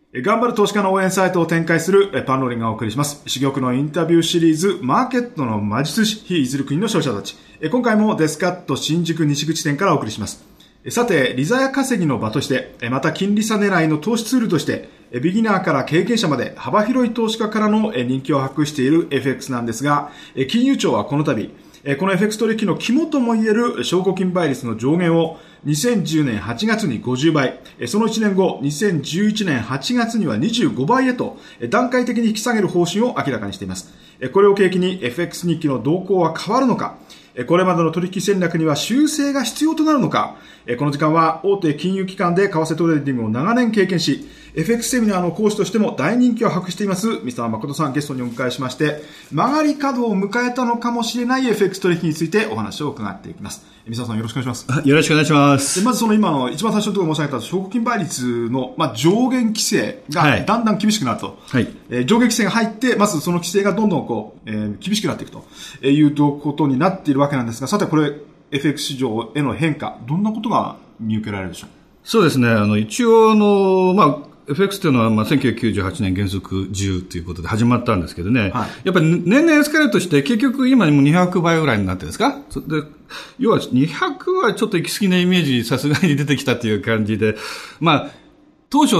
頑張る投資家の応援サイトを展開するパンローリンがお送りします。珠玉のインタビューシリーズ、マーケットの魔術師、非いずる国の勝者たち。今回もデスカット新宿西口店からお送りします。さて、利ざや稼ぎの場として、また金利差狙いの投資ツールとして、ビギナーから経験者まで幅広い投資家からの人気を博している FX なんですが、金融庁はこの度、この FX 取引の肝ともいえる証拠金倍率の上限を2010年8月に50倍、その1年後、2011年8月には25倍へと段階的に引き下げる方針を明らかにしています。これを契機に FX 日記の動向は変わるのか、これまでの取引戦略には修正が必要となるのか、この時間は大手金融機関で為替トレーディングを長年経験し、FX セミナーの講師としても大人気を博しています、三沢誠さんゲストにお迎えしまして、曲がり角を迎えたのかもしれない FX 取引についてお話を伺っていきます。三沢さんよろしくお願いします。 よろしくお願いします。 まずその今の一番最初のところ申し上げた証拠金倍率の、上限規制がだんだん厳しくなると。はい。上限規制が入って、まずその規制がどんどん厳しくなっていくということになっているわけなんですが、さてこれ FX 市場への変化、どんなことが見受けられるでしょう。 そうですね。一応FX というのは、1998年原則10ということで始まったんですけどね。はい、やっぱり年々エスカレートして、結局今も200倍ぐらいになってるんですか？で、要は200はちょっと行き過ぎなイメージ、さすがに出てきたという感じで、当初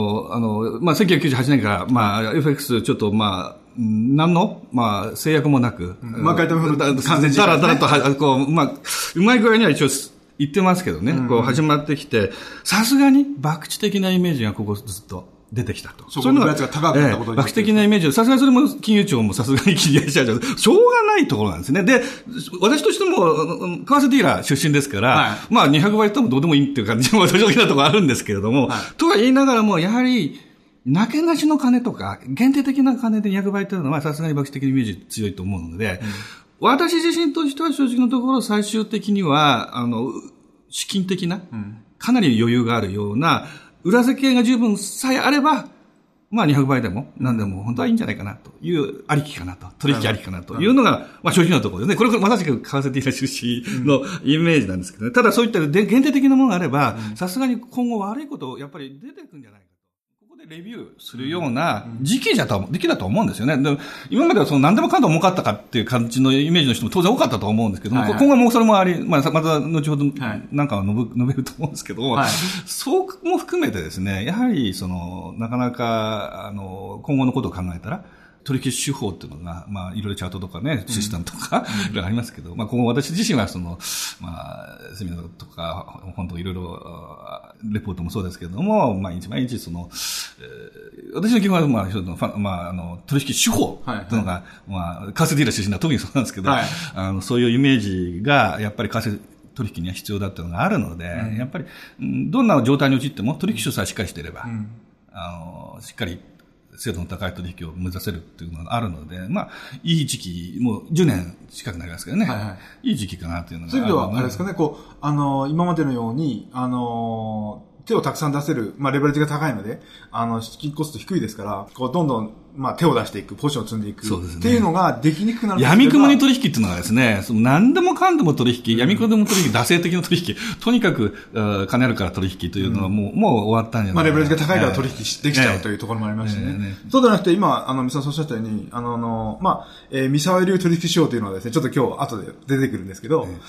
1998年から、FX ちょっと何の制約もなく。 書いたもの完全に。 だらだらと、うまい具合には一応、言ってますけどね、始まってきて、さすがに博打的なイメージがここずっと出てきたと。 そういうのが高くなったことに博打的なイメージ、さすがにそれも金融庁もさすがに気にしちゃう。しょうがないところなんですね。で、私としても、為替ディーラー出身ですから、200倍言ってもどうでもいいっていう感じも正直なところあるんですけれども、とは言いながらも、やはり、なけなしの金とか、限定的な金で200倍っていうのはさすがに博打的なイメージ強いと思うので、私自身としては正直のところ最終的には、資金的な、かなり余裕があるような、裏付けが十分さえあれば、200倍でも何でも本当はいいんじゃないかなという、ありきかなと、取引ありきかなというのが、正直なところですね。これまさしく為替的な出資のイメージなんですけどね。ただそういった限定的なものがあれば、さすがに今後悪いことやっぱり出てくるんじゃないか。レビューするような時期だと思うんですよね。で今までは何でもかんでも儲かったかっていう感じのイメージの人も当然多かったと思うんですけども、今後もそれもあり、また後ほどなんかは述べると思うんですけど、そうも含めてですね、やはりなかなか今後のことを考えたら、取引手法っていうのが、いろいろチャートとかね、システムとか、いろいろありますけど、今後私自身はセミナーとか、本当いろいろ、レポートもそうですけれども、毎日私の基本は、取引手法っていうのが、為替ディーラー出身は特にそうなんですけど、そういうイメージが、やっぱり為替取引には必要だっていうのがあるので、やっぱり、どんな状態に陥っても取引手さえしっかりしていれば、しっかり、精度の高い取引を目指せるっていうのがあるので、いい時期、もう10年近くなりますけどね。いい時期かなっていうのが。 そういう意味では、あれですかね、今までのように、手をたくさん出せる、レバレッジが高いので、資金コスト低いですから、どんどん、手を出していく、ポジションを積んでいく。そうですね。っていうのができにくくなる。 闇雲に取引っていうのはですね、何でもかんでも取引、闇雲でも取引、惰性的な取引、とにかく、金あるから取引というのはもう終わったんじゃないかな。 レバレッジが高いから取引できちゃうというところもありましてね。そうではなくて、今、三沢さんおっしゃったように、三沢流取引手法というのはですね、ちょっと今日後で出てくるんですけど、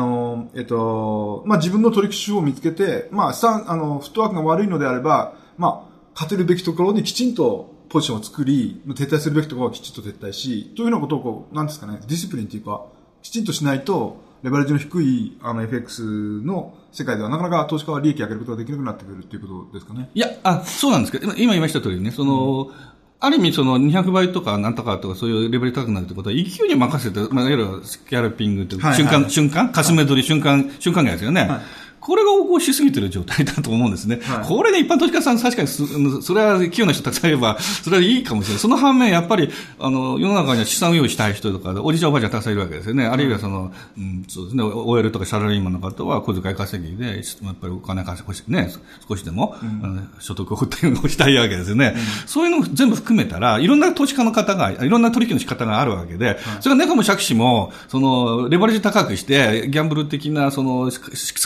自分の取引手法を見つけて、フットワークが悪いのであれば、勝てるべきところにきちんとポジションを作り、撤退するべきところはきちんと撤退し、というようなことをなんですかね、ディスプリンというか、きちんとしないと、レバレッジの低い、FX の世界ではなかなか投資家は利益を上げることができなくなってくるということですかね。 いや、そうなんですけど、今言いました通りね、ある意味200倍とかなんとかとかそういうレベル高くなるってことは勢いに任せて、いわゆるスキャルピングという瞬間、かすめ取り瞬間外ですよね。これが横行しすぎてる状態だと思うんですね。これで一般投資家さん確かにそれは器用な人たくさんいれば、それはいいかもしれない。その反面、やっぱり、世の中には資産運用したい人とか、おじいちゃんおばあちゃんたくさんいるわけですよね。あるいはそうですね、OL とかサラリーマンの方は小遣い稼ぎで、やっぱりお金稼ぎね、少しでも、所得をっていうのをしたいわけですよね。そういうのを全部含めたら、いろんな投資家の方が、いろんな取引の仕方があるわけで、それがネコも借子も、レバレッジ高くして、ギャンブル的な、スケール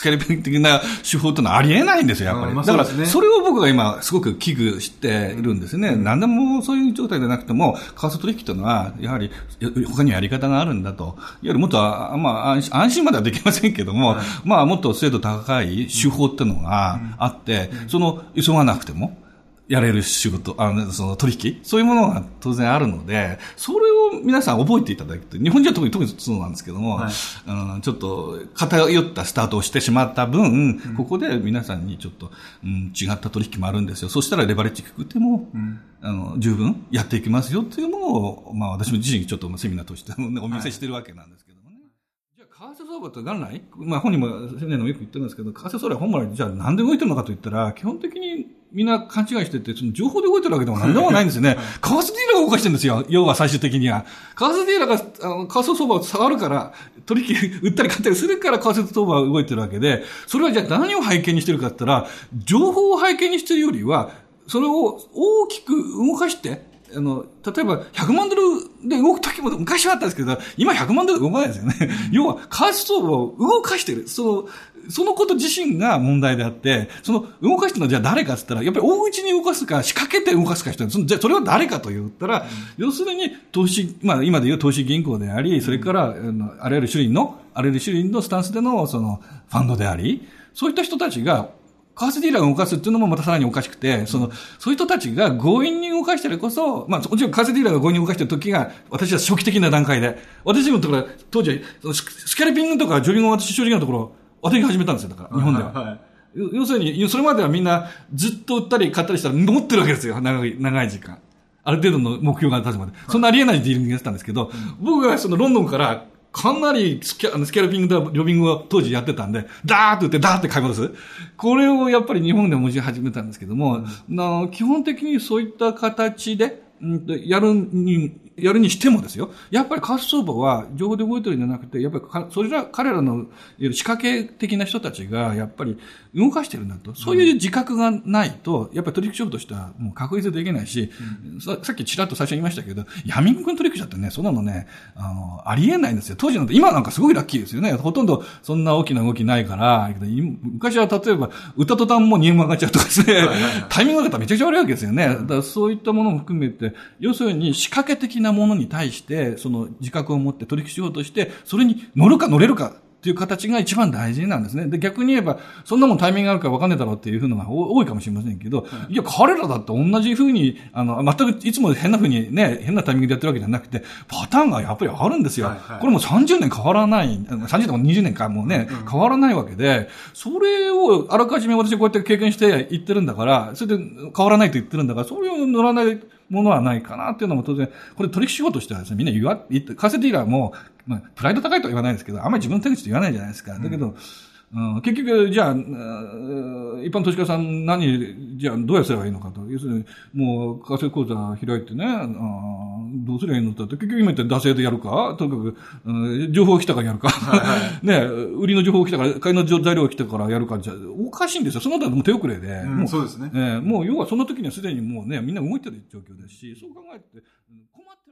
的な手法ってのはありえないんですよ、やっぱり。だから、それを僕が今、すごく危惧しているんですね。何でもそういう状態でなくても、為替取引というのは、やはり、他にはやり方があるんだと。いわゆるもっと、安心まではできませんけども、もっと精度高い手法っていうのがあって、急がなくても、やれる仕事、その取引、そういうものが当然あるので、それを皆さん覚えていただくと、日本人は特にそうなんですけども、ちょっと偏ったスタートをしてしまった分、ここで皆さんにちょっと、違った取引もあるんですよ。そしたらレバレッジ低くても、十分やっていきますよっていうのを、私も自身ちょっとセミナーとしてお見せしてるわけなんですけどもね。じゃあ、為替相場って元来、本人もセミナーでもよく言ってるんですけど、為替相場は本来、じゃあなんで動いてるのかと言ったら、基本的にみんな勘違いしてて、その情報で動いてるわけでも何でもないんですよね。為替ディーラーが動かしてるんですよ。要は最終的には。為替ディーラーが、為替相場を触るから、取引、売ったり買ったりするから為替相場は動いてるわけで、それはじゃあ何を背景にしてるかって言ったら、情報を背景にしてるよりは、それを大きく動かして、例えば100万ドルで動くときも昔はあったんですけど、今100万ドル動かないですよね。要は、為替相場を動かしてる。そのこと自身が問題であって、動かしてるのはじゃあ誰かって言ったら、やっぱり大口に動かすか、仕掛けて動かすか人じゃあそれは誰かと言ったら、要するに投資、今でいう投資銀行であり、それから、あらゆる種類のスタンスでの、ファンドであり、そういった人たちが、為替ディーラーが動かすっていうのもまたさらにおかしくて、そういう人たちが強引に動かしてるこそ、もちろん為替ディーラーが強引に動かしてる時が、私は初期的な段階で、私のところ、当時、スキャルピングとかジョギングを私正直なところ、私が始めたんですよ、だから、日本では。要するに、それまではみんなずっと売ったり買ったりしたら持ってるわけですよ、長い時間。ある程度の目標が立つまで。そんなありえないディーリングやってたんですけど、僕がロンドンから、かなりスキャルピングとジョビングを当時やってたんで、ダーッと打ってダーッて買い戻す。これをやっぱり日本でも始めたんですけども、基本的にそういった形で、やるにしてもですよ。やっぱり為替相場は情報で動いてるんじゃなくて、やっぱり彼らの仕掛け的な人たちがやっぱり動かしてるんだと。そういう自覚がないと、やっぱり取引所としてはもう確立できないし、さっきちらっと最初に言いましたけど、闇雲の取引所ってね、そんなのね、ありえないんですよ。当時なんて、今なんかすごいラッキーですよね。ほとんどそんな大きな動きないから、昔は例えば、歌と単も2円も上がっちゃうとかですね、タイミングがめちゃくちゃ悪いわけですよね。だからそういったものも含めて、要するに仕掛け的なものに対して、その自覚を持って取引しようとして、それに乗れるかっていう形が一番大事なんですね。で、逆に言えば、そんなもんタイミングがあるから分かんねえだろうっていう風のが多いかもしれませんけど、いや、彼らだって同じ風に、全くいつも変な風にね、変なタイミングでやってるわけじゃなくて、パターンがやっぱりあるんですよ。これも30年変わらない、30年か20年かもうね、変わらないわけで、それをあらかじめ私こうやって経験して言ってるんだから、それで変わらないと言ってるんだから、そういう乗らないものはないかなっていうのも当然、これ取引手法としてはですね、みんな為替ディーラーも、プライド高いとは言わないですけど、あんまり自分の手口と言わないじゃないですか。だけど、結局、じゃあ、一般投資家さんじゃあどうやってすればいいのかと。要するに、もう、為替口座開いてね、どうすればいいのって、結局今言った惰性でやるか、とにかく、情報が来たからやるか、ね、売りの情報が来たから、買いの材料が来たからやるか、じゃおかしいんですよ。その他もう手遅れで。 そうですね。 もう要はその時にはすでにもうね、みんな動いてる状況ですし、そう考えて、困って